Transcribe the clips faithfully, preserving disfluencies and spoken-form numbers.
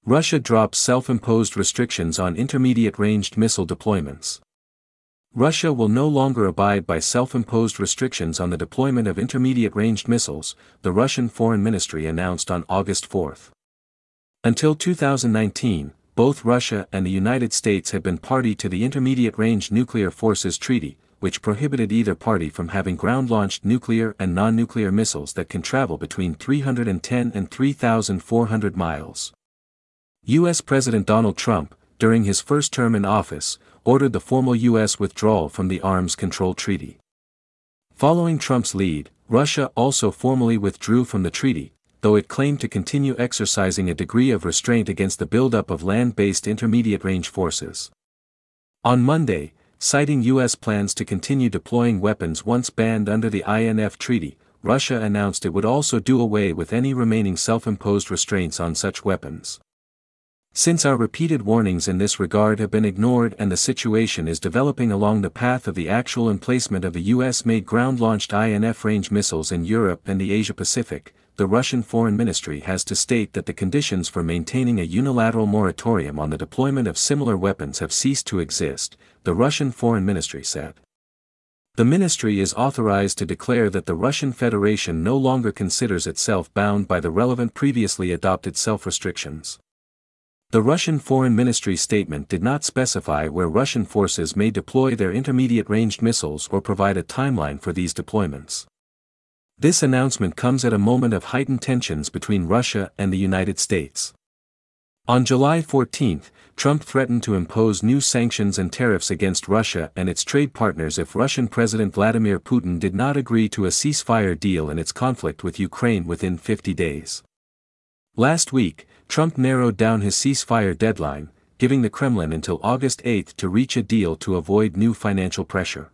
Russia drops self-imposed restrictions on intermediate-ranged missile deployments. Russia will no longer abide by self-imposed restrictions on the deployment of intermediate-ranged missiles, the Russian Foreign Ministry announced on August fourth. Until two thousand nineteen, both Russia and the United States had been party to the Intermediate-Range Nuclear Forces Treaty, which prohibited either party from having ground-launched nuclear and non-nuclear missiles that can travel between three hundred ten and three thousand four hundred miles. U S President Donald Trump, during his first term in office, ordered the formal U S withdrawal from the Arms Control Treaty. Following Trump's lead, Russia also formally withdrew from the treaty, though it claimed to continue exercising a degree of restraint against the buildup of land-based intermediate-range forces. On Monday, citing U S plans to continue deploying weapons once banned under the I N F treaty, Russia announced it would also do away with any remaining self-imposed restraints on such weapons. Since our repeated warnings in this regard have been ignored and the situation is developing along the path of the actual emplacement of the U S-made ground-launched I N F-range missiles in Europe and the Asia-Pacific, the Russian Foreign Ministry has to state that the conditions for maintaining a unilateral moratorium on the deployment of similar weapons have ceased to exist, the Russian Foreign Ministry said. The ministry is authorized to declare that the Russian Federation no longer considers itself bound by the relevant previously adopted self-restrictions. The Russian Foreign Ministry statement did not specify where Russian forces may deploy their intermediate-ranged missiles or provide a timeline for these deployments. This announcement comes at a moment of heightened tensions between Russia and the United States. On July fourteenth, Trump threatened to impose new sanctions and tariffs against Russia and its trade partners if Russian President Vladimir Putin did not agree to a ceasefire deal in its conflict with Ukraine within fifty days. Last week, Trump narrowed down his ceasefire deadline, giving the Kremlin until August eighth to reach a deal to avoid new financial pressure.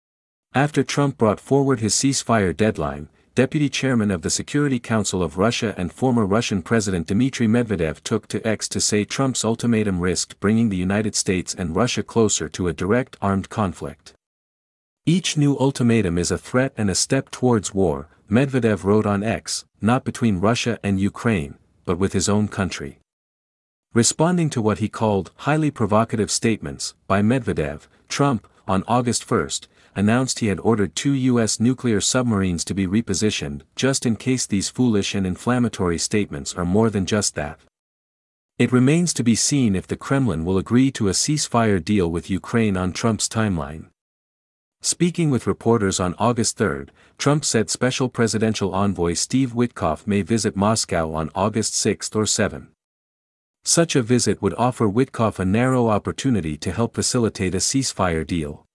After Trump brought forward his ceasefire deadline, Deputy Chairman of the Security Council of Russia and former Russian President Dmitry Medvedev took to X to say Trump's ultimatum risked bringing the United States and Russia closer to a direct armed conflict. Each new ultimatum is a threat and a step towards war, Medvedev wrote on X, not between Russia and Ukraine, but with his own country. Responding to what he called highly provocative statements by Medvedev, Trump, on August first, announced he had ordered two U S nuclear submarines to be repositioned, just in case these foolish and inflammatory statements are more than just that. It remains to be seen if the Kremlin will agree to a ceasefire deal with Ukraine on Trump's timeline. Speaking with reporters on August third, Trump said Special Presidential Envoy Steve Witkoff may visit Moscow on August sixth or seventh. Such a visit would offer Witkoff a narrow opportunity to help facilitate a ceasefire deal.